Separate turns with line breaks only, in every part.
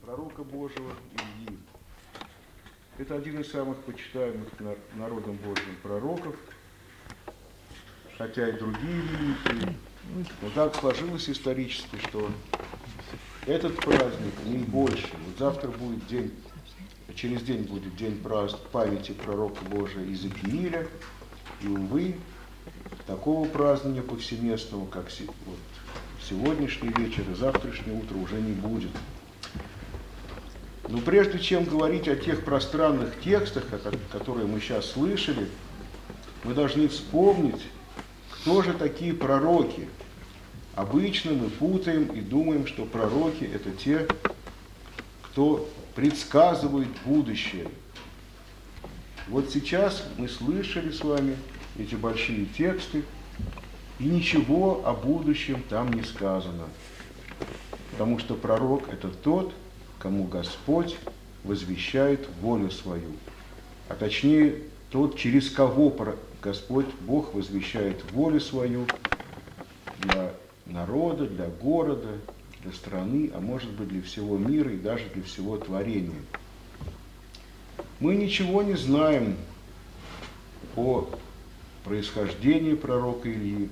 пророка Божьего Ильи. Это один из самых почитаемых народом Божьим пророков, хотя и другие великие. Но так сложилось исторически, что этот праздник не больше. Вот завтра будет день, через день будет день памяти пророка Божия Иезекииля. И, увы, такого празднования повсеместного, как вот сегодняшний вечер и завтрашнее утро, уже не будет. Но прежде чем говорить о тех пространных текстах, которые мы сейчас слышали, мы должны вспомнить, кто же такие пророки. Обычно мы путаем и думаем, что пророки – это те, кто предсказывает будущее. Вот сейчас мы слышали с вами эти большие тексты, и ничего о будущем там не сказано. Потому что пророк – это тот, кому Господь возвещает волю свою. А точнее, тот, через кого Господь Бог возвещает волю свою для народа, для города, для страны, а может быть для всего мира и даже для всего творения. Мы ничего не знаем о происхождении пророка Ильи,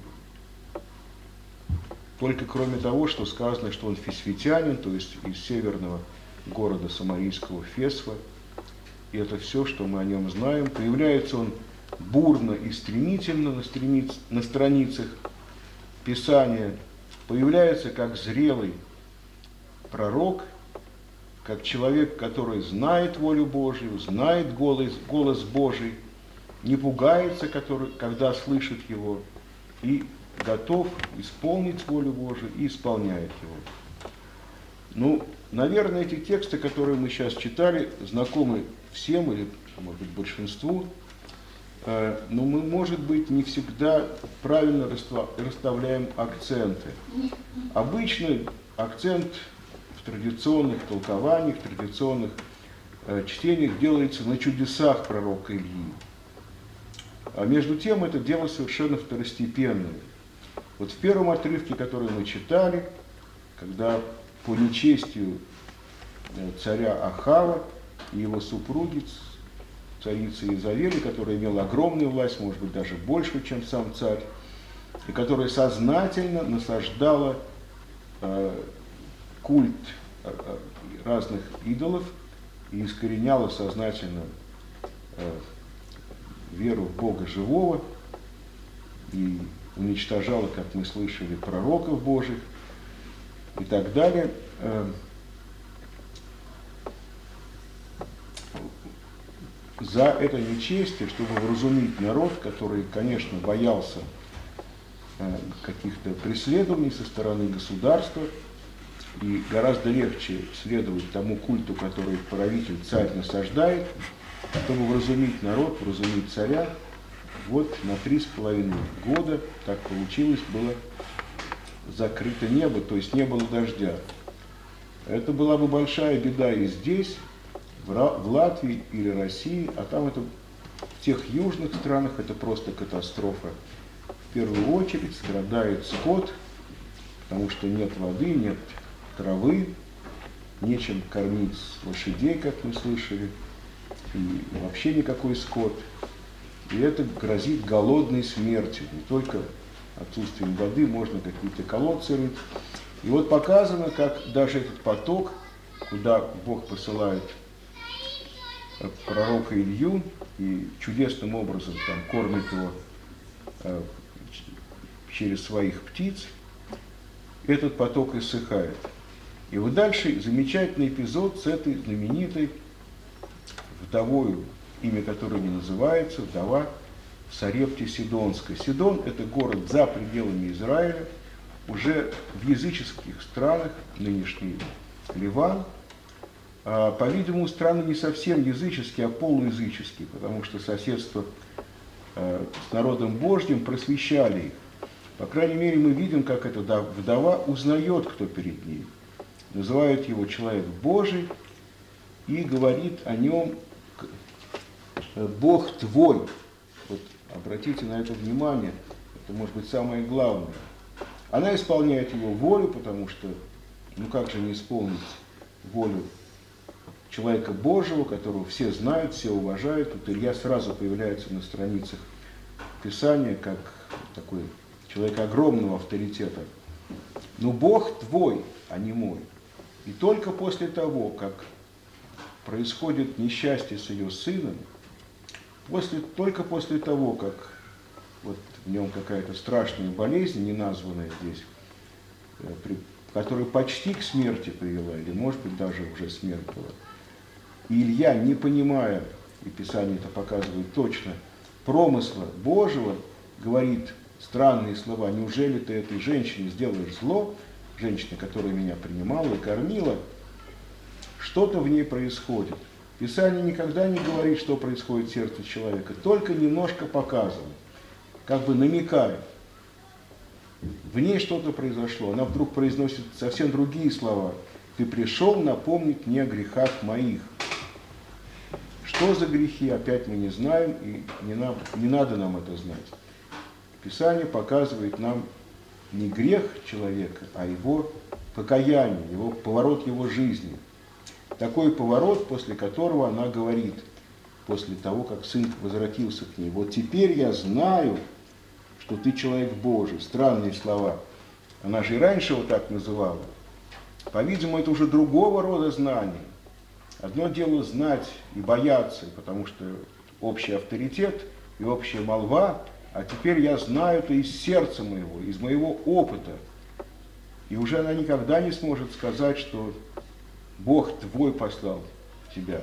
только кроме того, что сказано, что он фисфитянин, то есть из северного города самарийского Фесва. И это все, что мы о нем знаем. Появляется он бурно и стремительно на страницах Писания. Появляется как зрелый пророк, как человек, который знает волю Божию, знает голос Божий, не пугается, когда слышит его, и готов исполнить волю Божию и исполняет его. Ну, наверное, эти тексты, которые мы сейчас читали, знакомы всем или, может быть, большинству, но мы, может быть, не всегда правильно расставляем акценты. Обычно акцент в традиционных толкованиях, в традиционных чтениях делается на чудесах пророка Ильи. А между тем это дело совершенно второстепенное. Вот в первом отрывке, который мы читали, когда по нечестию царя Ахава и его супруги, царицы Иезавели, которая имела огромную власть, может быть, даже больше, чем сам царь, и которая сознательно насаждала культ разных идолов и искореняла сознательно веру в Бога живого и уничтожала, как мы слышали, пророков Божьих и так далее. За это нечестие, чтобы вразумить народ, который, конечно, боялся каких-то преследований со стороны государства, и гораздо легче следовать тому культу, который правитель, царь насаждает, чтобы вразумить народ, вразумить царя. Вот на 3,5 года, так получилось, было закрыто небо, то есть не было дождя. Это была бы большая беда и здесь, в Латвии или России, а там это в тех южных странах это просто катастрофа. В первую очередь страдает скот, потому что нет воды, нет травы, нечем кормить лошадей, как мы слышали, и вообще никакой скот. И это грозит голодной смертью, не только отсутствием воды, можно какие-то колодцы рыть. И вот показано, как даже этот поток, куда Бог посылает пророка Илью и чудесным образом там кормит его через своих птиц, этот поток иссыхает. И вот дальше замечательный эпизод с этой знаменитой вдовою, имя которой не называется, вдова Сарепте Сидонской. Сидон – это город за пределами Израиля, уже в языческих странах, нынешний Ливан. По-видимому, страны не совсем языческие, а полуязыческие, потому что соседство с народом Божьим просвещали их. По крайней мере, мы видим, как эта вдова узнает, кто перед ней. Называет его человек Божий и говорит о нем «Бог твой». Вот обратите на это внимание, это может быть самое главное. Она исполняет его волю, потому что, ну как же не исполнить волю человека Божьего, которого все знают, все уважают. Тут Илья сразу появляется на страницах Писания, как такой человек огромного авторитета. Но Бог твой, а не мой. И только после того, как происходит несчастье с ее сыном, только после того, как вот в нем какая-то страшная болезнь, не названная здесь, которая почти к смерти привела, или может быть даже уже смерть была, и Илья, не понимая, и Писание это показывает точно, промысла Божьего, говорит странные слова: неужели ты этой женщине сделаешь зло, женщине, которая меня принимала и кормила? Что-то в ней происходит. Писание никогда не говорит, что происходит в сердце человека, только немножко показывает, как бы намекает. В ней что-то произошло, она вдруг произносит совсем другие слова. Ты пришел напомнить мне о грехах моих. Что за грехи, опять мы не знаем, и не надо нам это знать. Писание показывает нам не грех человека, а его покаяние, его поворот его жизни. Такой поворот, после которого она говорит, после того, как сын возвратился к ней: вот теперь я знаю, что ты человек Божий. Странные слова. Она же и раньше его так называла. По-видимому, это уже другого рода знание. Одно дело знать и бояться, потому что общий авторитет и общая молва, а теперь я знаю это из сердца моего, из моего опыта. И уже она никогда не сможет сказать, что Бог твой послал тебя.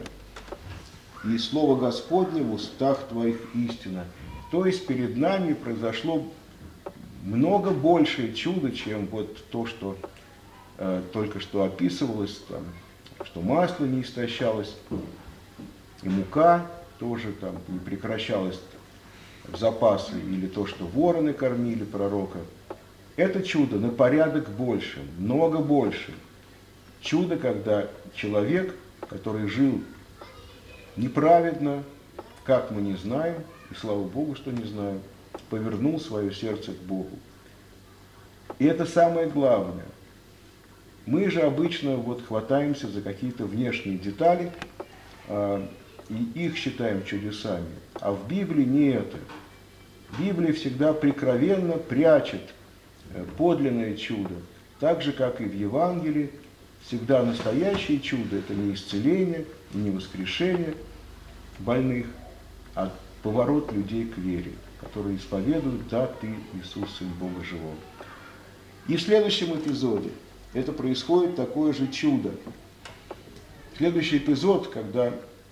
И слово Господне в устах твоих истина. То есть перед нами произошло много большее чудо, чем вот то, что только что описывалось, там, что масло не истощалось, и мука тоже там не прекращалась в запасы, или то, что вороны кормили пророка. Это чудо на порядок больше, много больше. Чудо, когда человек, который жил неправедно, как мы не знаем, и слава Богу, что не знаем, повернул свое сердце к Богу. И это самое главное. Мы же обычно вот хватаемся за какие-то внешние детали, и их считаем чудесами. А в Библии не это. Библия всегда прикровенно прячет подлинное чудо. Так же, как и в Евангелии, всегда настоящее чудо – это не исцеление, не воскрешение больных, а поворот людей к вере, которые исповедуют: да, ты Иисус, Сын Бога Живого. И в следующем эпизоде это происходит такое же чудо. Следующий эпизод, когда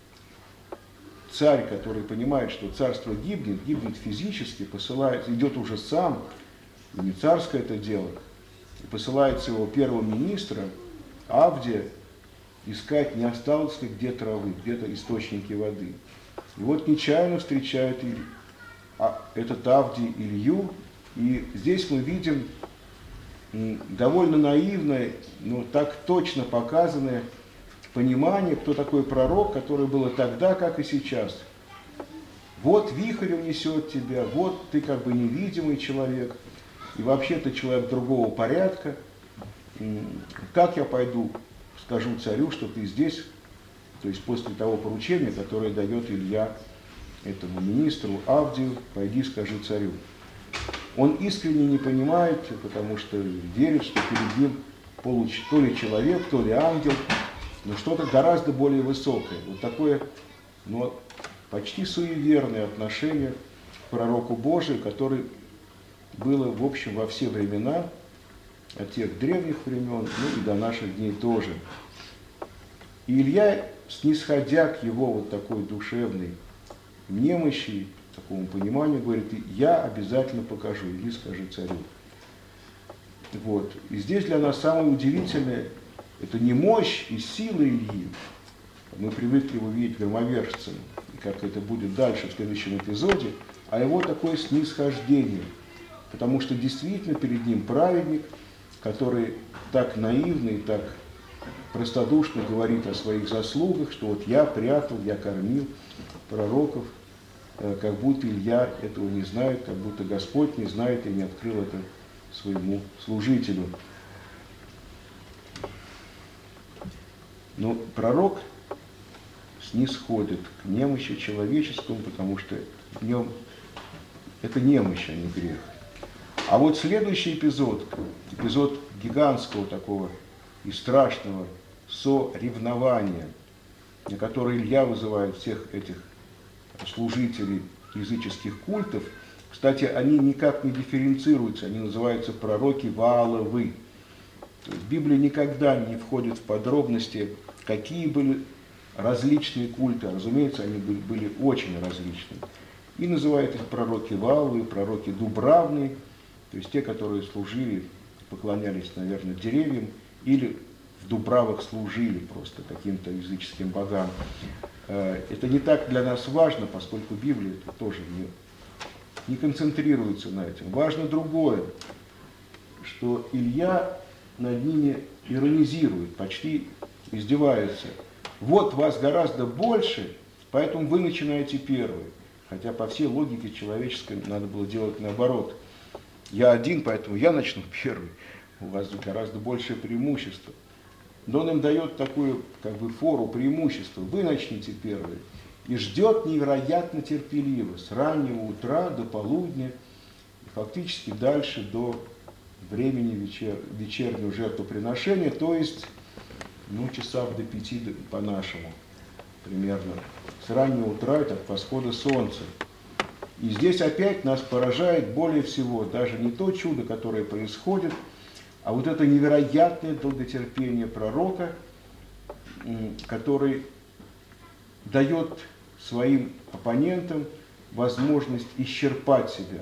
царь, который понимает, что царство гибнет физически, посылает, идет уже сам, не царское это дело, и посылает своего первого министра Авдия искать, не осталось ли где травы, где-то источники воды. И вот нечаянно встречает этот Авдий Илью, и здесь мы видим довольно наивное, но так точно показанное понимание, кто такой пророк, которое было тогда, как и сейчас. Вот вихрь унесет тебя, вот ты как бы невидимый человек, и вообще ты человек другого порядка. Как я пойду, скажу царю, что ты здесь, то есть после того поручения, которое дает Илья этому министру Авдию: пойди, скажи царю. Он искренне не понимает, потому что верит, что перед ним то ли человек, то ли ангел, но что-то гораздо более высокое. Вот такое, почти суеверное отношение к пророку Божию, который было, в общем, во все времена, от тех древних времен, и до наших дней тоже. И Илья, снисходя к его вот такой душевной немощи, такому пониманию, говорит: я обязательно покажу, иди скажи царю. Вот. И здесь для нас самое удивительное – это не мощь и сила Ильи. Мы привыкли его видеть громовержцем, и как это будет дальше в следующем эпизоде, а его такое снисхождение. Потому что действительно перед ним праведник, который так наивно и так простодушно говорит о своих заслугах, что вот я прятал, я кормил пророков, как будто Илья этого не знает, как будто Господь не знает и не открыл это своему служителю. Но пророк снисходит к немощи человеческому, потому что в нем это немощь, а не грех. А вот следующий эпизод гигантского такого и страшного соревнования, на которое Илья вызывает всех этих служителей языческих культов. Кстати, они никак не дифференцируются, они называются пророки Вааловы. То есть Библия никогда не входит в подробности, какие были различные культы. Разумеется, они были очень различные. И называют их пророки Вааловы, пророки Дубравные, то есть те, которые служили, поклонялись, наверное, деревьям, или в Дубравах служили просто каким-то языческим богам. Это не так для нас важно, поскольку Библия это тоже не концентрируется на этом. Важно другое, что Илья над ними иронизирует, почти издевается. Вот вас гораздо больше, поэтому вы начинаете первые. Хотя по всей логике человеческой надо было делать наоборот. Я один, поэтому я начну первый. У вас гораздо большее преимущество. Но он им дает такую фору, преимущество. Вы начните первые. И ждет невероятно терпеливо, с раннего утра до полудня, и фактически дальше до времени вечернего жертвоприношения, то есть часов до 5 по-нашему примерно. С раннего утра это от восхода солнца. И здесь опять нас поражает более всего даже не то чудо, которое происходит, а вот это невероятное долготерпение пророка, который дает своим оппонентам возможность исчерпать себя,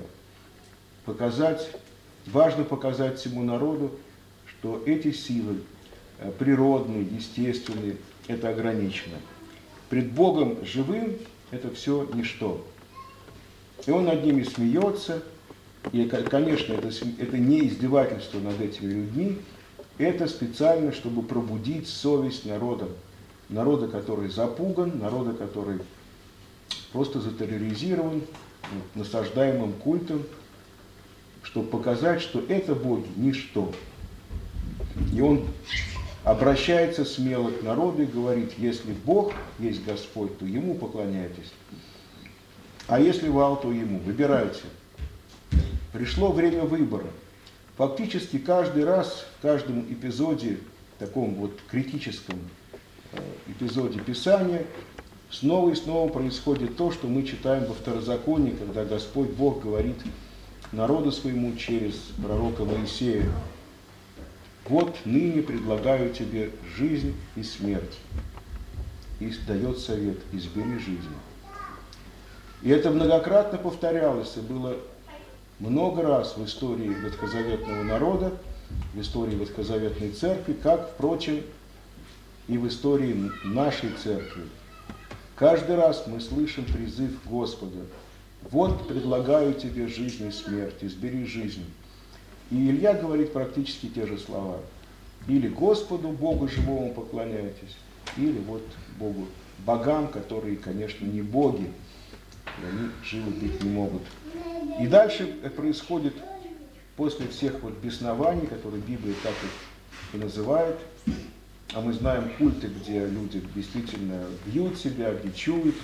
важно показать всему народу, что эти силы природные, естественные, это ограничено. Пред Богом живым это все ничто. И он над ними смеется, и, конечно, это не издевательство над этими людьми, это специально, чтобы пробудить совесть народа, который запуган, народа, который просто затерроризирован насаждаемым культом, чтобы показать, что это боги ничто. И он обращается смело к народу и говорит: если Бог есть Господь, то Ему поклоняйтесь. А если Ваал, то Ему. Выбирайте. Пришло время выбора. Фактически каждый раз, в каждом эпизоде, таком критическом эпизоде Писания, снова и снова происходит то, что мы читаем во Второзаконии, когда Господь Бог говорит народу своему через пророка Моисея: вот ныне предлагаю тебе жизнь и смерть. И дает совет: избери жизнь. И это многократно повторялось, и было много раз в истории ветхозаветного народа, в истории ветхозаветной церкви, как, впрочем, и в истории нашей церкви. Каждый раз мы слышим призыв Господа: вот предлагаю тебе жизнь и смерть, избери жизнь. И Илья говорит практически те же слова. Или Господу, Богу живому поклоняйтесь, или богам, которые, конечно, не боги, и они живы быть не могут. И дальше происходит, после всех беснований, которые Библия так их и называет, а мы знаем культы, где люди действительно бьют себя, бичуют,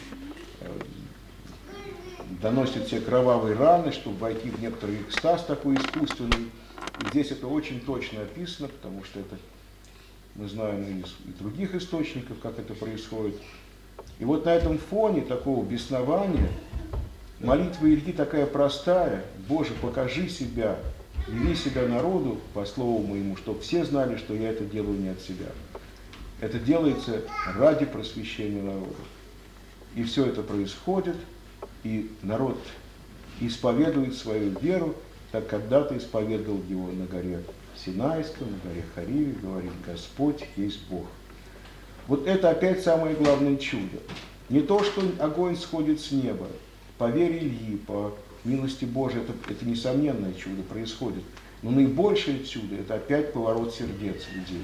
доносят себе кровавые раны, чтобы войти в некоторый экстаз такой искусственный. И здесь это очень точно описано, потому что это мы знаем из других источников, как это происходит. И вот на этом фоне такого беснования молитва Ильи такая простая: Боже, покажи себя, яви себя народу по слову моему, чтобы все знали, что я это делаю не от себя. Это делается ради просвещения народа. И все это происходит, и народ исповедует свою веру, как когда-то исповедовал его на горе Синайском, на горе Хариве, говорит: Господь есть Бог. Вот это опять самое главное чудо. Не то, что огонь сходит с неба. По вере Ильи, по милости Божией, это несомненное чудо происходит. Но наибольшее чудо – это опять поворот сердец людей.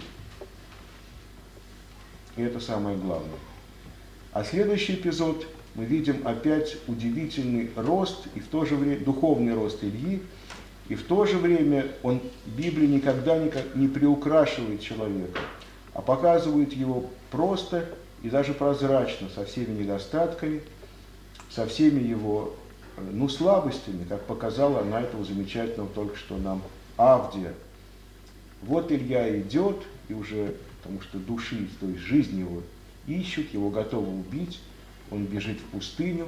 И это самое главное. А следующий эпизод мы видим опять удивительный рост, и в то же время духовный рост Ильи, и в то же время Библия никогда не приукрашивает человека, а показывает его просто и даже прозрачно, со всеми недостатками, со всеми его слабостями, как показала она этого замечательного только что нам Авдия. Вот Илья идет, и уже, потому что души, то есть жизнь его ищут, его готовы убить, он бежит в пустыню,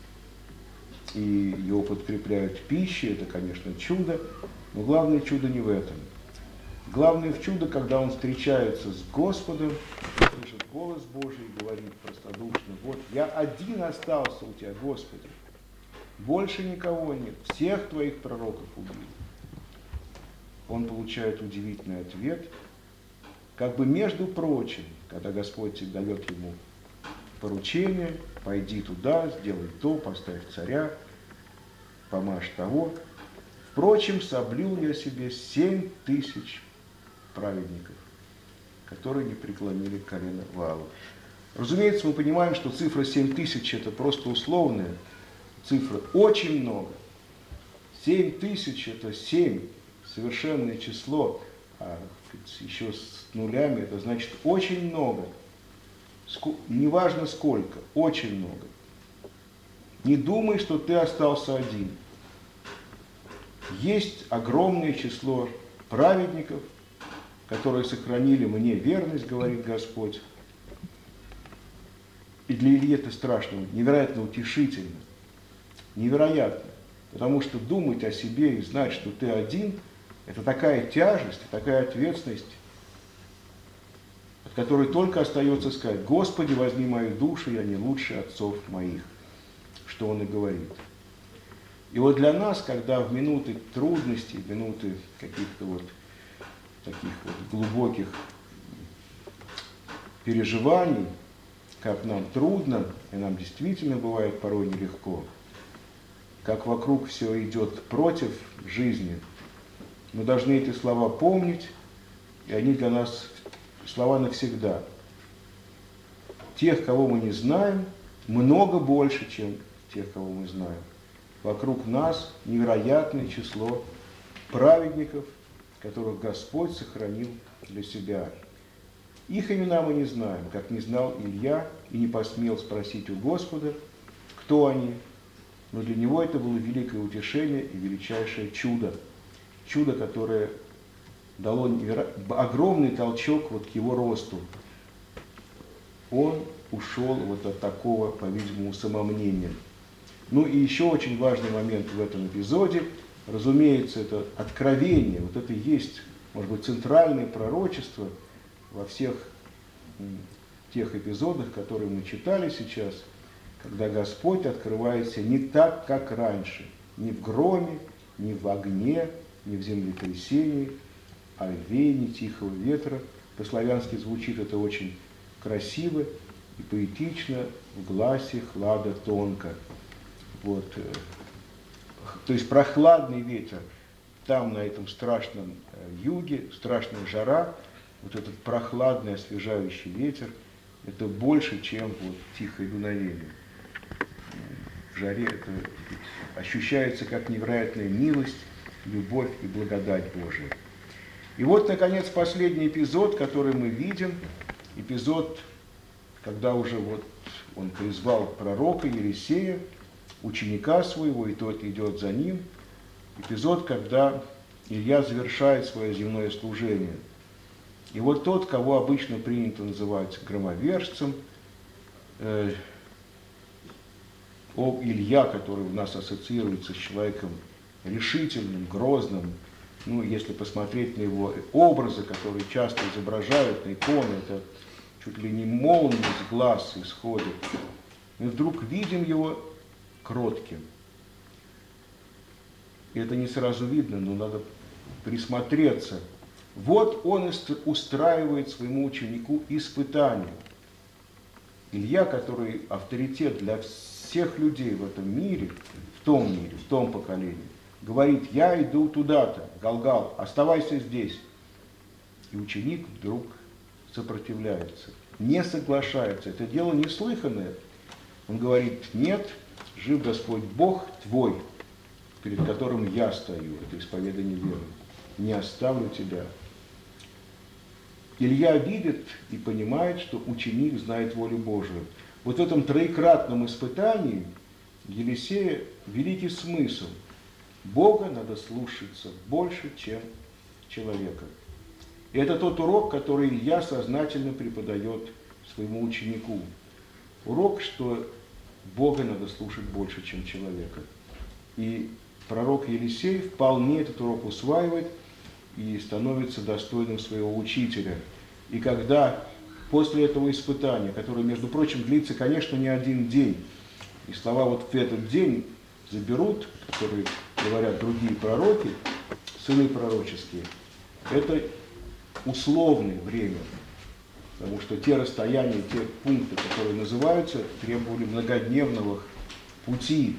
и его подкрепляют пищей, это, конечно, чудо, но главное чудо не в этом. Главное в чудо, когда он встречается с Господом, слышит голос Божий и говорит простодушно: вот я один остался у тебя, Господи, больше никого нет, всех твоих пророков убили. Он получает удивительный ответ, как бы между прочим, когда Господь дает ему поручение: пойди туда, сделай то, поставь царя, помажь того. Впрочем, соблюл я себе 7000 праведников, которые не преклонили колено Ваалу. Разумеется, мы понимаем, что цифра 7000 это просто условная цифра. Очень много. 7000 это 7, совершенное число, а еще с нулями, это значит очень много. Неважно сколько, очень много. Не думай, что ты остался один. Есть огромное число праведников, которые сохранили мне верность, говорит Господь. И для Ильи это страшно, невероятно утешительно, невероятно. Потому что думать о себе и знать, что ты один, это такая тяжесть, такая ответственность, от которой только остается сказать: Господи, возьми мою душу, я не лучше отцов моих, что он и говорит. И вот для нас, когда в минуты трудностей, в минуты каких-то вот таких вот глубоких переживаний, как нам трудно, и нам действительно бывает порой нелегко, как вокруг все идет против жизни, мы должны эти слова помнить, и они для нас слова навсегда. Тех, кого мы не знаем, много больше, чем тех, кого мы знаем. Вокруг нас невероятное число праведников, которых Господь сохранил для себя. Их имена мы не знаем, как не знал Илья и не посмел спросить у Господа, кто они, но для него это было великое утешение и величайшее чудо. Чудо, которое дало огромный толчок вот к его росту. Он ушел вот от такого, по-видимому, самомнения. Ну и еще очень важный момент в этом эпизоде, разумеется, это откровение, вот это и есть, может быть, центральное пророчество во всех тех эпизодах, которые мы читали сейчас, когда Господь открывается не так, как раньше, не в громе, не в огне, не в землетрясении, а в веянии тихого ветра. По-славянски звучит это очень красиво и поэтично, в гласе хлада тонко. Вот. То есть прохладный ветер, там на этом страшном юге, страшная жара, вот этот прохладный освежающий ветер, это больше, чем вот тихое дуновение. В жаре это ощущается как невероятная милость, любовь и благодать Божия. И вот, наконец, последний эпизод, который мы видим, эпизод, когда уже вот он призвал пророка Елисея, ученика своего, и тот идет за ним. Эпизод, когда Илья завершает свое земное служение. И вот тот, кого обычно принято называть громовержцем, Илья, который у нас ассоциируется с человеком решительным, грозным, ну, если посмотреть на его образы, которые часто изображают на иконы, это чуть ли не молния из глаз исходит. Мы вдруг видим его кротким. И это не сразу видно, но надо присмотреться. Вот он устраивает своему ученику испытание. Илья, который авторитет для всех людей в этом мире, в том поколении, говорит: я иду туда-то, Галгал, оставайся здесь. И ученик вдруг сопротивляется, не соглашается. Это дело неслыханное. Он говорит: нет, жив Господь Бог твой, перед которым я стою, это исповедание веры, не оставлю тебя. Илья видит и понимает, что ученик знает волю Божию. Вот в этом троекратном испытании Елисея великий смысл. Бога надо слушаться больше, чем человека. И это тот урок, который Илья сознательно преподает своему ученику. Урок, что Бога надо слушать больше, чем человека. И пророк Елисей вполне этот урок усваивает и становится достойным своего учителя. И когда после этого испытания, которое, между прочим, длится, конечно, не один день, и слова вот в этот день заберут, которые говорят другие пророки, сыны пророческие, это условное время, потому что те расстояния, те пункты, которые называются, требовали многодневного пути.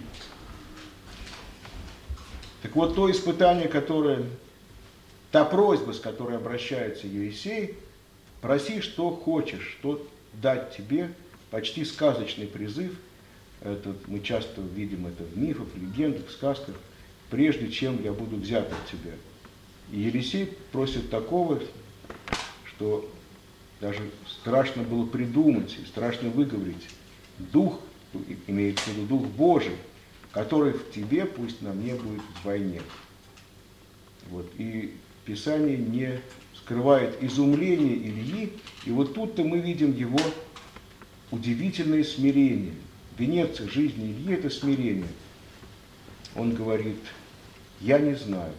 Так вот, то испытание, которое, та просьба, с которой обращается Елисей, проси, что хочешь, что дать тебе, почти сказочный призыв. Это, мы часто видим это в мифах, легендах, сказках, прежде чем я буду взят от тебя. И Елисей просит такого, что даже страшно было придумать и страшно выговорить. Дух, имеется в виду Дух Божий, который в тебе, пусть на мне будет вдвойне. Вот. И Писание не скрывает изумление Ильи, и вот тут-то мы видим его удивительное смирение. Венец жизни Ильи – это смирение. Он говорит: я не знаю.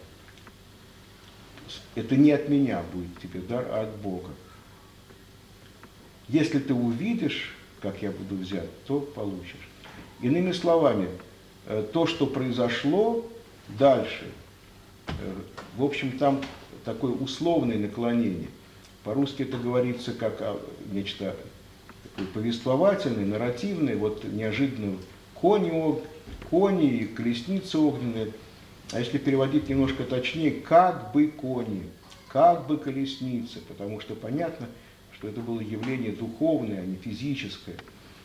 Это не от меня будет тебе дар, а от Бога. Если ты увидишь, как я буду взят, то получишь. Иными словами, то, что произошло дальше, в общем, там такое условное наклонение. По-русски это говорится как нечто такое повествовательное, нарративное, вот неожиданно кони и колесницы огненные. А если переводить немножко точнее, как бы кони, как бы колесницы, потому что понятно, что это было явление духовное, а не физическое.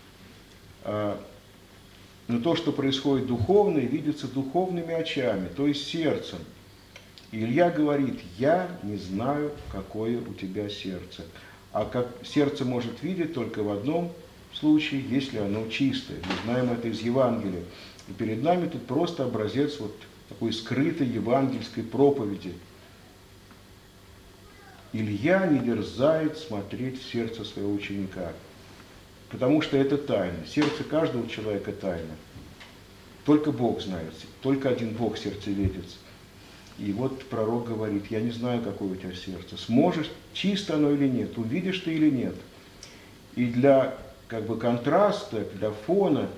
Но то, что происходит духовное, видится духовными очами, то есть сердцем. И Илья говорит: я не знаю, какое у тебя сердце. А как сердце может видеть только в одном случае, если оно чистое. Мы знаем это из Евангелия. И перед нами тут просто образец вот такой скрытой евангельской проповеди. Илья не дерзает смотреть в сердце своего ученика, потому что это тайна. Сердце каждого человека тайна. Только Бог знает, только один Бог сердцеведец. И вот пророк говорит: я не знаю, какое у тебя сердце. Сможешь, чисто оно или нет, увидишь ты или нет. И для контраста, для фона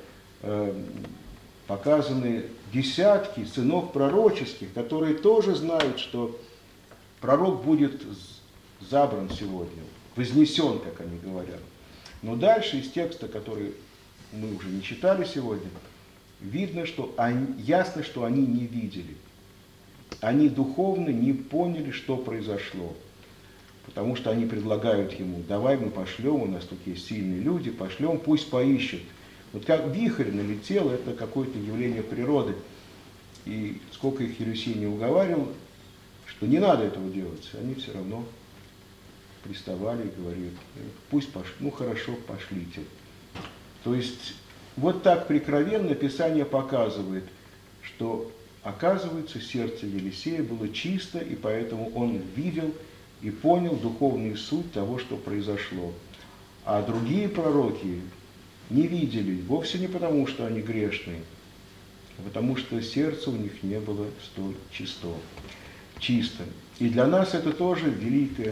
показаны десятки сынов пророческих, которые тоже знают, что пророк будет забран сегодня, вознесен, как они говорят. Но дальше из текста, который мы уже не читали сегодня, видно, что ясно, что они не видели. Они духовно не поняли, что произошло. Потому что они предлагают ему: давай мы пошлем, у нас тут есть сильные люди, пошлем, пусть поищут. Вот как вихрь налетел, это какое-то явление природы. И сколько их Елисей не уговаривал, что не надо этого делать, они все равно приставали и говорили: пусть пошлют, ну хорошо, пошлите. То есть вот так прикровенно Писание показывает, что, оказывается, сердце Елисея было чисто, и поэтому он видел и понял духовную суть того, что произошло. А другие пророки не видели, вовсе не потому, что они грешные, а потому что сердце у них не было столь чисто. И для нас это тоже великое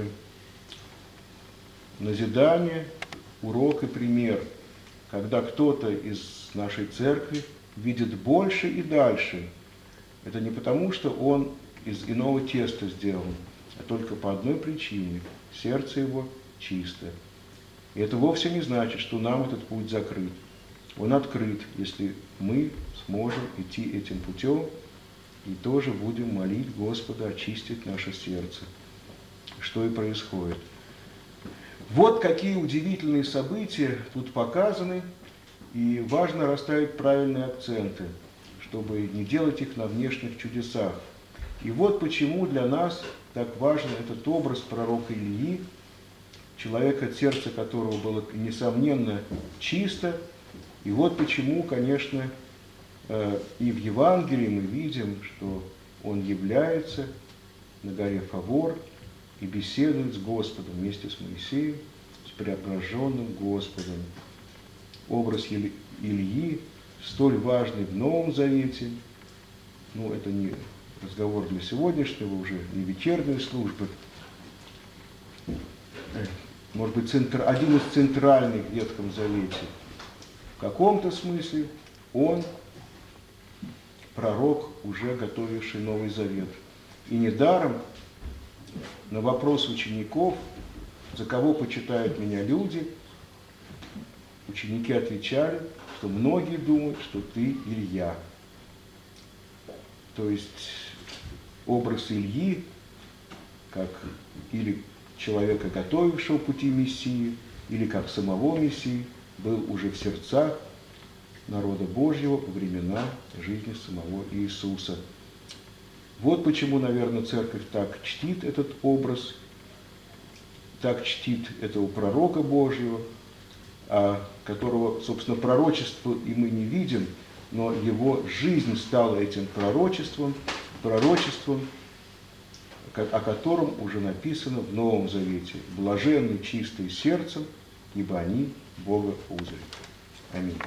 назидание, урок и пример, когда кто-то из нашей церкви видит больше и дальше. Это не потому, что он из иного теста сделан, а только по одной причине – сердце его чистое. И это вовсе не значит, что нам этот путь закрыт. Он открыт, если мы сможем идти этим путем и тоже будем молить Господа очистить наше сердце, что и происходит. Вот какие удивительные события тут показаны, и важно расставить правильные акценты, чтобы не делать их на внешних чудесах. И вот почему для нас так важен этот образ пророка Ильи, человека, сердце которого было, несомненно, чисто. И вот почему, конечно, и в Евангелии мы видим, что он является на горе Фавор и беседует с Господом вместе с Моисеем, с преображенным Господом. Образ Ильи, столь важный в Новом Завете, это не разговор для сегодняшнего, уже не вечерней службы, может быть, один из центральных в Ветхом Завете. В каком-то смысле он пророк, уже готовивший Новый Завет. И недаром на вопрос учеников, за кого почитают меня люди, ученики отвечали, что многие думают, что ты Илья. То есть образ Ильи, как или человека, готовившего пути Мессии, или как самого Мессии, был уже в сердцах народа Божьего во времена жизни самого Иисуса. Вот почему, наверное, Церковь так чтит этот образ, так чтит этого пророка Божьего, которого, собственно, пророчества и мы не видим, но его жизнь стала этим пророчеством, о котором уже написано в Новом Завете. «Блаженны чистые сердцем, ибо они Бога узрят». Аминь.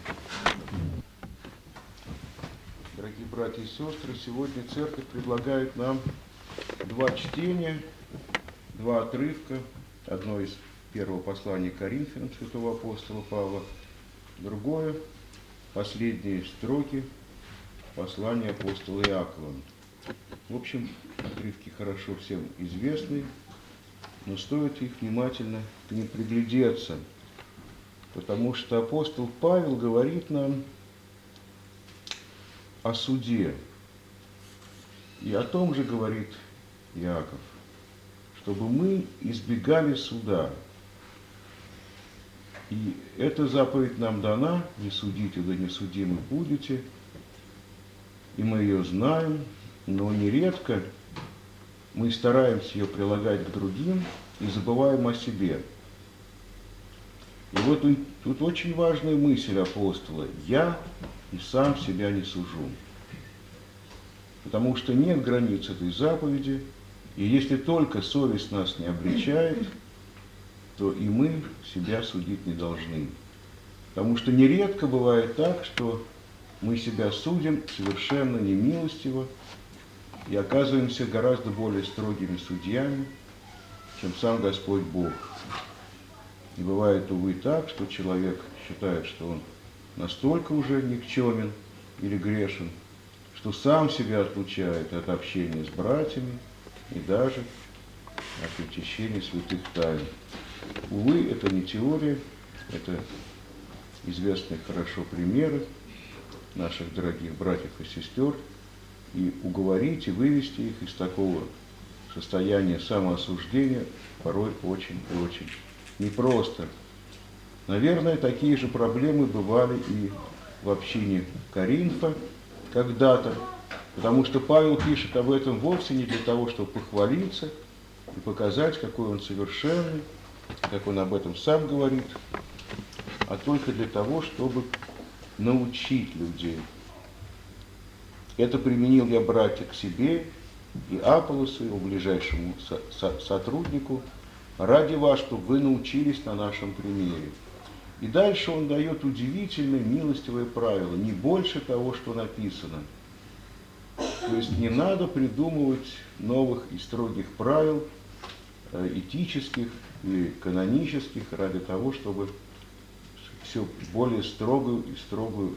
Дорогие братья и сестры, сегодня Церковь предлагает нам два чтения, два отрывка. Одно из первого послания Коринфянам святого апостола Павла, другое – последние строки послания апостола Иакова. В общем, отрывки хорошо всем известны, но стоит их внимательно к ним приглядеться, потому что апостол Павел говорит нам о суде. И о том же говорит Иаков, чтобы мы избегали суда. И эта заповедь нам дана: не судите, да не судимы будете. И мы ее знаем, но нередко мы стараемся ее прилагать к другим и забываем о себе. И вот тут очень важная мысль апостола: я и сам себя не сужу. Потому что нет границ этой заповеди, и если только совесть нас не обличает, то и мы себя судить не должны. Потому что нередко бывает так, что мы себя судим совершенно немилостиво и оказываемся гораздо более строгими судьями, чем сам Господь Бог. И бывает, увы, так, что человек считает, что он настолько уже никчемен или грешен, что сам себя отлучает от общения с братьями и даже от очищения святых тайн. Увы, это не теория, это известные хорошо примеры наших дорогих братьев и сестер, и уговорить и вывести их из такого состояния самоосуждения порой очень и очень непросто. Наверное, такие же проблемы бывали и в общине Коринфа когда-то, потому что Павел пишет об этом вовсе не для того, чтобы похвалиться и показать, какой он совершенный, как он об этом сам говорит, а только для того, чтобы научить людей. Это применил я, братья, к себе и Аполлосу, его ближайшему сотруднику, ради вас, чтобы вы научились на нашем примере. И дальше он дает удивительное милостивое правило: не больше того, что написано. То есть не надо придумывать новых и строгих правил, этических и канонических, ради того, чтобы все более строгую и строгую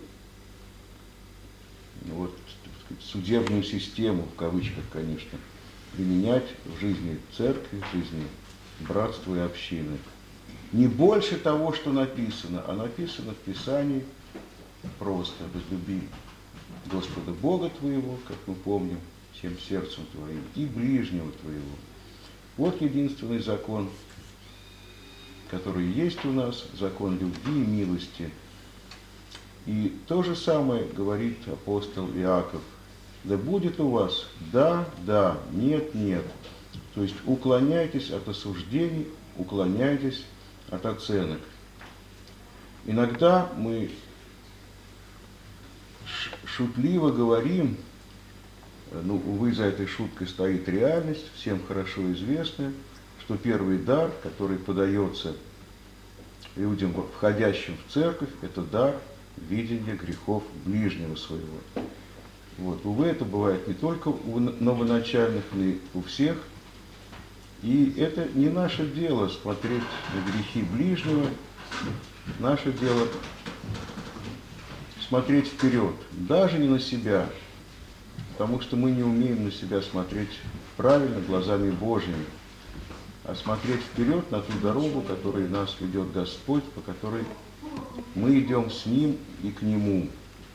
судебную систему, в кавычках, конечно, применять в жизни церкви, в жизни братства и общины. Не больше того, что написано, а написано в Писании просто: возлюби Господа Бога твоего, как мы помним, всем сердцем твоим, и ближнего твоего. Вот единственный закон, который есть у нас, закон любви и милости. И то же самое говорит апостол Иаков: да будет у вас да, да, нет, нет. То есть уклоняйтесь от осуждений уклоняйтесь от оценок. Иногда мы шутливо говорим, ну, увы, за этой шуткой стоит реальность, всем хорошо известная, что первый дар, который подается людям, входящим в церковь, это дар видения грехов ближнего своего. Вот. Увы, это бывает не только у новоначальных, но и у всех. И это не наше дело смотреть на грехи ближнего, наше дело смотреть вперед, даже не на себя, потому что мы не умеем на себя смотреть правильно глазами Божьими, а смотреть вперед на ту дорогу, которой нас ведет Господь, по которой мы идем с Ним и к Нему.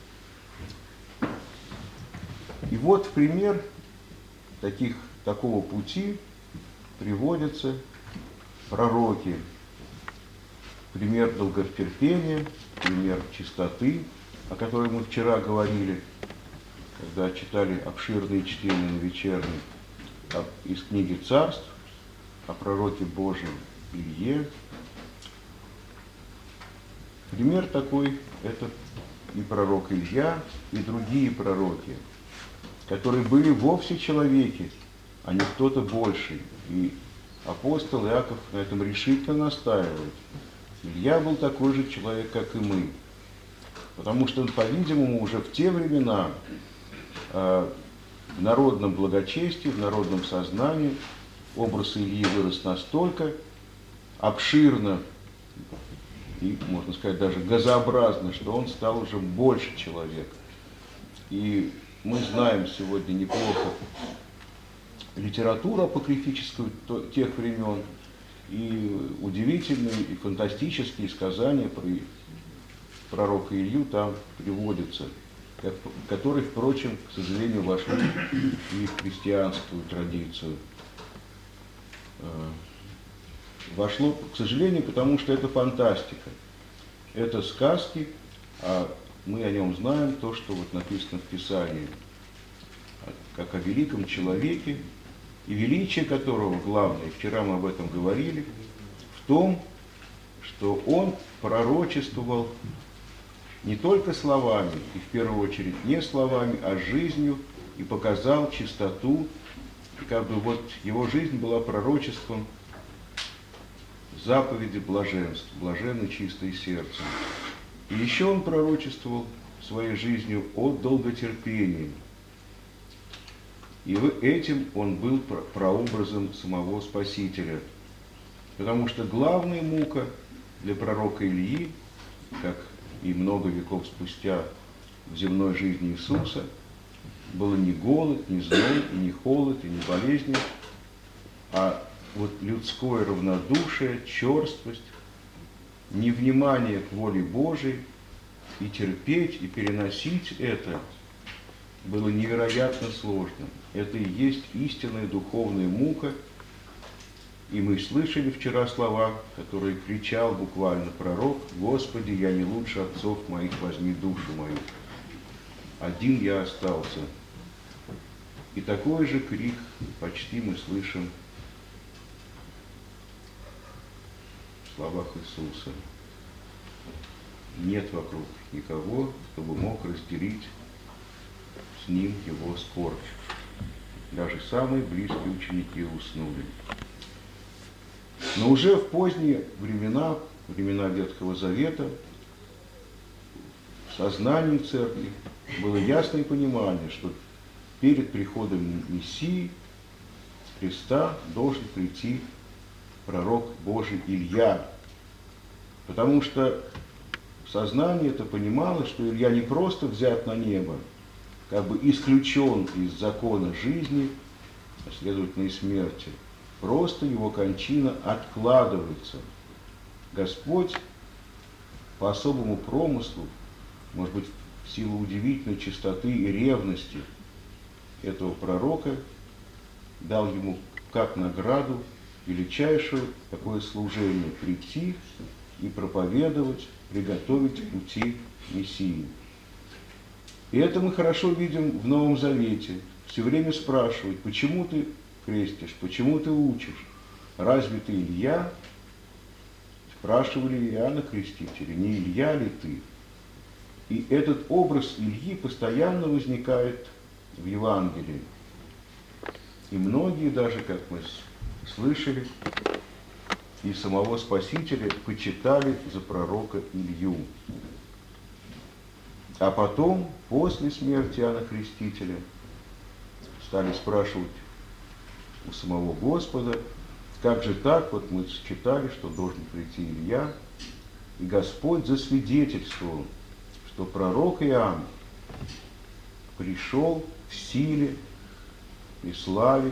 И вот в пример такого пути приводятся пророки. Пример долготерпения, пример чистоты, о которой мы вчера говорили, когда читали обширные чтения на вечерней из книги Царств, о пророке Божьем Илье. Пример такой – это и пророк Илья, и другие пророки, которые были вовсе человеки, а не кто-то больший. И апостол Иаков на этом решительно настаивает. Илья был такой же человек, как и мы. Потому что, по-видимому, уже в те времена в народном благочестии, в народном сознании образ Ильи вырос настолько обширно и, можно сказать, даже газообразно, что он стал уже больше человека. И мы знаем сегодня неплохо литературу апокрифическую тех времен, и удивительные, и фантастические сказания про пророка Илью там приводятся, которые, впрочем, к сожалению, вошли и в христианскую традицию. Вошло, к сожалению, потому что это фантастика. Это сказки, а мы о нем знаем то, что вот написано в Писании, как о великом человеке, и величие которого, главное, вчера мы об этом говорили, в том, что он пророчествовал не только словами, и в первую очередь не словами, а жизнью, и показал чистоту, и как бы вот его жизнь была пророчеством заповеди блаженства, блаженны чистые сердцем. И еще он пророчествовал своей жизнью о долготерпении. И этим он был прообразом самого Спасителя. Потому что главная мука для пророка Ильи, как и много веков спустя в земной жизни Иисуса, было не голод, не зной, и не холод, и не болезни, а вот людское равнодушие, черствость, невнимание к воле Божией, и терпеть, и переносить это было невероятно сложно. Это и есть истинная духовная мука. И мы слышали вчера слова, которые кричал буквально пророк: «Господи, я не лучше отцов моих, возьми душу мою. Один я остался». И такой же крик почти мы слышим в словах Иисуса. Нет вокруг никого, кто бы мог разделить с ним его скорбь. Даже самые близкие ученики уснули. Но уже в поздние времена Ветхого Завета, в сознании церкви было ясное понимание, что перед приходом Мессии Христа должен прийти пророк Божий Илья. Потому что сознание это понимало, что Илья не просто взят на небо, как бы исключен из закона жизни, а следовательно и смерти. Просто его кончина откладывается. Господь по особому промыслу, может быть, в силу удивительной чистоты и ревности этого пророка, дал ему как награду величайшее такое служение – прийти и проповедовать, приготовить пути Мессии. И это мы хорошо видим в Новом Завете. Все время спрашивают: почему ты крестишь, почему ты учишь? Разве ты Илья? спрашивали Иоанна Крестителя, не Илья ли ты? И этот образ Ильи постоянно возникает в Евангелии. И многие даже, как мы слышали, и самого Спасителя почитали за пророка Илью. А потом, после смерти Иоанна Крестителя, стали спрашивать у самого Господа, как же так, вот мы читали, что должен прийти Илья, и Господь засвидетельствовал, что пророк Иоанн пришел в силе и славе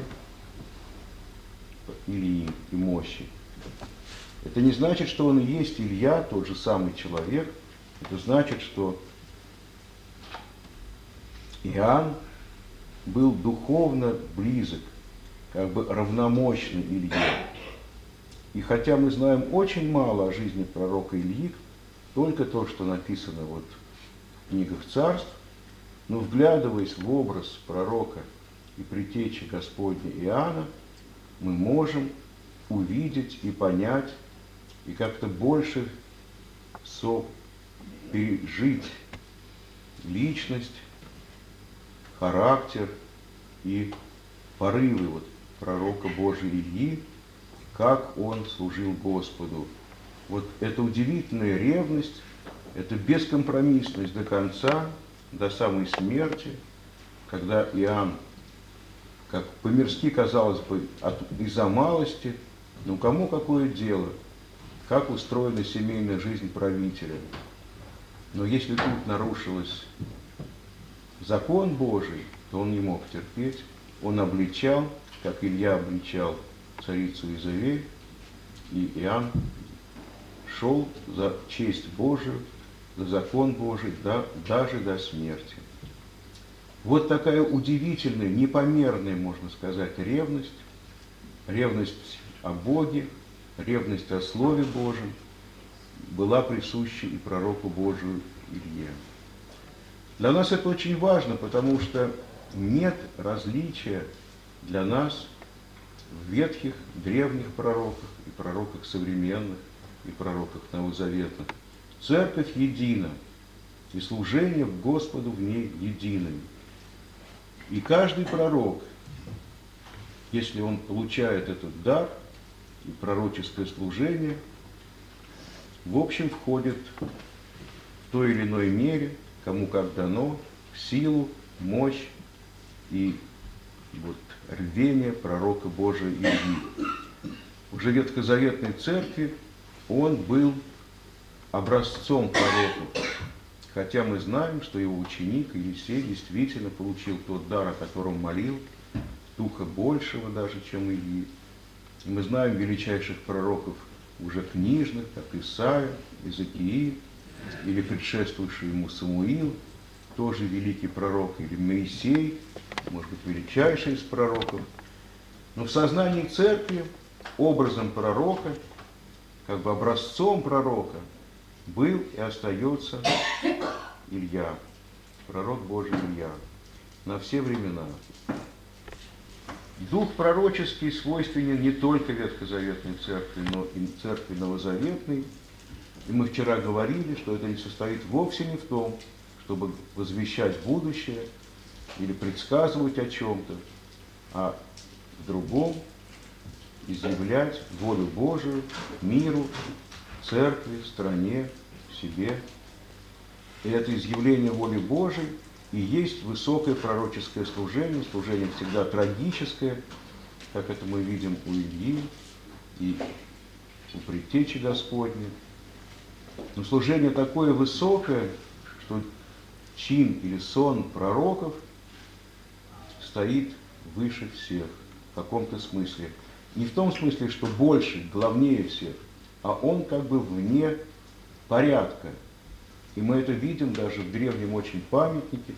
Ильи и мощи. Это не значит, что он и есть Илья, тот же самый человек. Это значит, что Иоанн был духовно близок, как бы равномощный Илье. И хотя мы знаем очень мало о жизни пророка Ильи, только то, что написано вот в книгах царств, но вглядываясь в образ пророка и предтечи Господня Иоанна, мы можем увидеть и понять, и как-то больше пережить личность, характер и порывы вот пророка Божия Ильи, как он служил Господу. Вот эта удивительная ревность, эта бескомпромиссность до конца, до самой смерти, когда Иоанн, как по-мирски казалось бы, из-за малости, ну кому какое дело, как устроена семейная жизнь правителя. Но если тут нарушилось закон Божий, то он не мог терпеть, он обличал, как Илья обличал царицу Изавель, и Иоанн шел за честь Божию, за закон Божий, даже до смерти. Вот такая удивительная, непомерная, можно сказать, ревность о Боге, ревность о Слове Божьем была присуща и пророку Божию Илье. Для нас это очень важно, потому что нет различия для нас в ветхих, древних пророках и пророках современных, и пророках новозаветных. Церковь едина, и служение Господу в ней единое. И каждый пророк, если он получает этот дар и пророческое служение, в общем, входит в той или иной мере, кому как дано, в силу, мощь и вот рвение пророка Божия Ильи. Уже в Ветхозаветной церкви он был образцом пророков, хотя мы знаем, что его ученик Елисей действительно получил тот дар, о котором молил, духа большего даже, чем Ильи. И мы знаем величайших пророков уже книжных, как Исаия, Иезекииль, или предшествующий ему Самуил, тоже великий пророк, или Моисей, может быть, величайший из пророков. Но в сознании церкви образом пророка, как бы образцом пророка, был и остается Илья, пророк Божий Илья, на все времена. Дух пророческий свойственен не только Ветхозаветной церкви, но и церкви новозаветной. И мы вчера говорили, что это не состоит вовсе не в том, чтобы возвещать будущее или предсказывать о чем-то, а в другом изъявлять волю Божию миру, церкви, стране, себе. И это изъявление воли Божией и есть высокое пророческое служение, служение всегда трагическое, как это мы видим у Ильи и у предтечи Господней. Но служение такое высокое, что чин или сон пророков стоит выше всех в каком-то смысле. Не в том смысле, что больше, главнее всех, а он как бы вне порядка. И мы это видим даже в древнем очень памятнике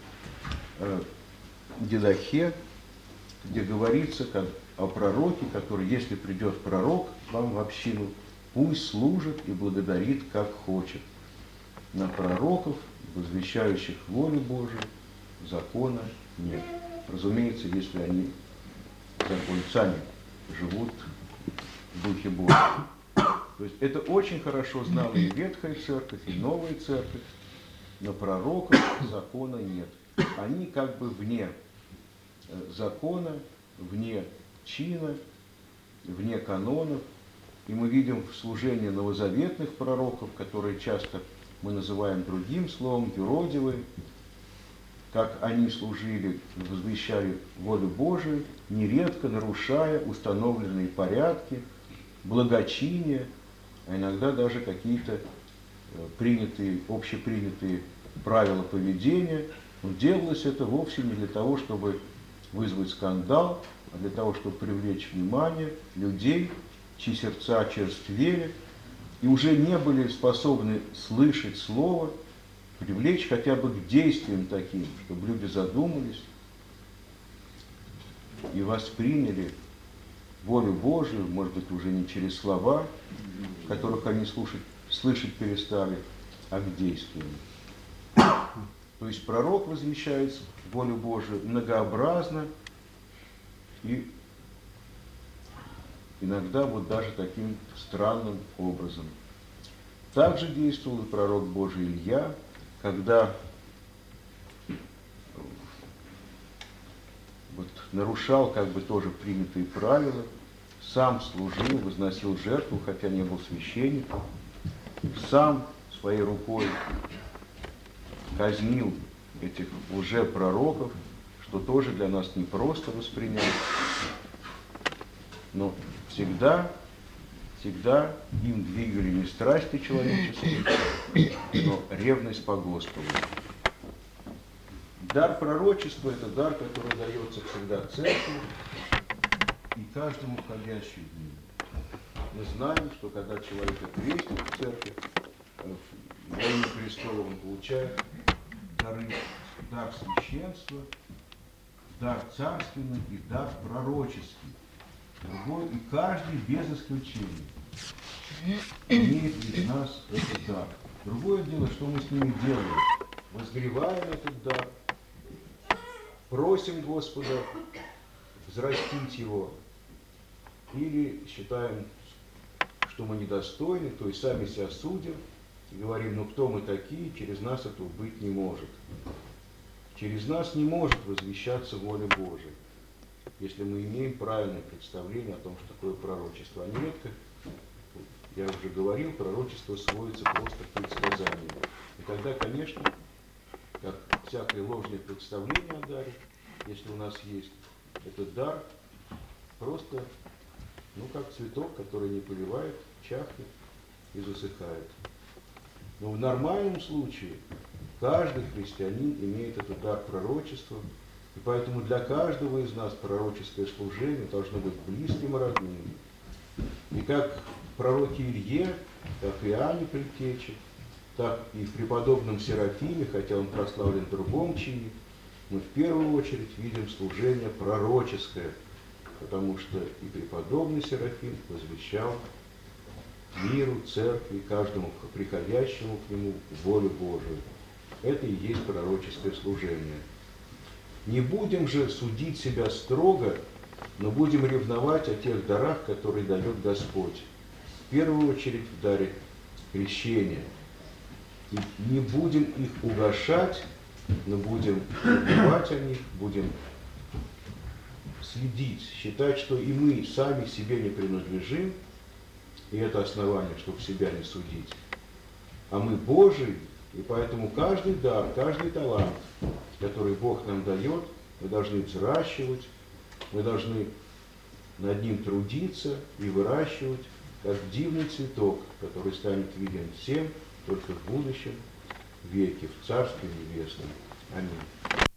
Дидахе, где говорится о пророке, который, если придет пророк к вам в общину, пусть служит и благодарит, как хочет. На пророков, возвещающих волю Божию, закона нет. Разумеется, если они сами живут в Духе Божьем. То есть это очень хорошо знала и Ветхая Церковь, и Новая Церковь, но пророков закона нет. Они как бы вне закона, вне чина, вне канонов. И мы видим в служении новозаветных пророков, которые часто мы называем другим словом, юродивые, как они служили, возвещали волю Божию, нередко нарушая установленные порядки, благочиния, а иногда даже какие-то общепринятые правила поведения. Но делалось это вовсе не для того, чтобы вызвать скандал, а для того, чтобы привлечь внимание людей, чьи сердца очерствели и уже не были способны слышать слово, привлечь хотя бы к действиям таким, чтобы люди задумались и восприняли волю Божию, может быть, уже не через слова, которых они слышать перестали, а к действиям. То есть пророк возвещает волю Божию многообразно и иногда вот даже таким странным образом. Также действовал и пророк Божий Илья, когда нарушал как бы тоже принятые правила, сам служил, возносил жертву, хотя не был священником, сам своей рукой казнил этих лжепророков, что тоже для нас не просто воспринять, но всегда им двигали не страсти человеческие, но ревность по Господу. Дар пророчества – это дар, который дается всегда церкви и каждому входящему в нее. Мы знаем, что когда человек крестит в церковь, во имя Христово он получает дар священства, дар царственный и дар пророческий. И каждый без исключения имеет из нас этот дар. Другое дело, что мы с ними делаем. Возгреваем этот дар, просим Господа взрастить его, или считаем, что мы недостойны, то есть сами себя судим и говорим, ну кто мы такие, через нас этого быть не может. Через нас не может возвещаться воля Божия, если мы имеем правильное представление о том, что такое пророчество. А нередко, я уже говорил, пророчество сводится просто к предсказанию. И тогда, конечно, как всякое ложное представление о даре, если у нас есть этот дар, просто, как цветок, который не поливает, чахнет и засыхает. Но в нормальном случае каждый христианин имеет этот дар пророчества, и поэтому для каждого из нас пророческое служение должно быть близким и родным. И как в пророке Илье, как и Иоанне Предтече, так и в преподобном Серафиме, хотя он прославлен в другом чине, мы в первую очередь видим служение пророческое, потому что и преподобный Серафим возвещал миру, церкви, каждому приходящему к нему волю Божию. Это и есть пророческое служение. Не будем же судить себя строго, но будем ревновать о тех дарах, которые дает Господь. В первую очередь в даре крещения. И не будем их угашать, но будем ревновать о них, будем следить, считать, что и мы сами себе не принадлежим, и это основание, чтобы себя не судить. А мы Божии, и поэтому каждый дар, каждый талант, который Бог нам дает, мы должны взращивать, мы должны над ним трудиться и выращивать, как дивный цветок, который станет виден всем только в будущем веке, в Царстве Небесном. Аминь.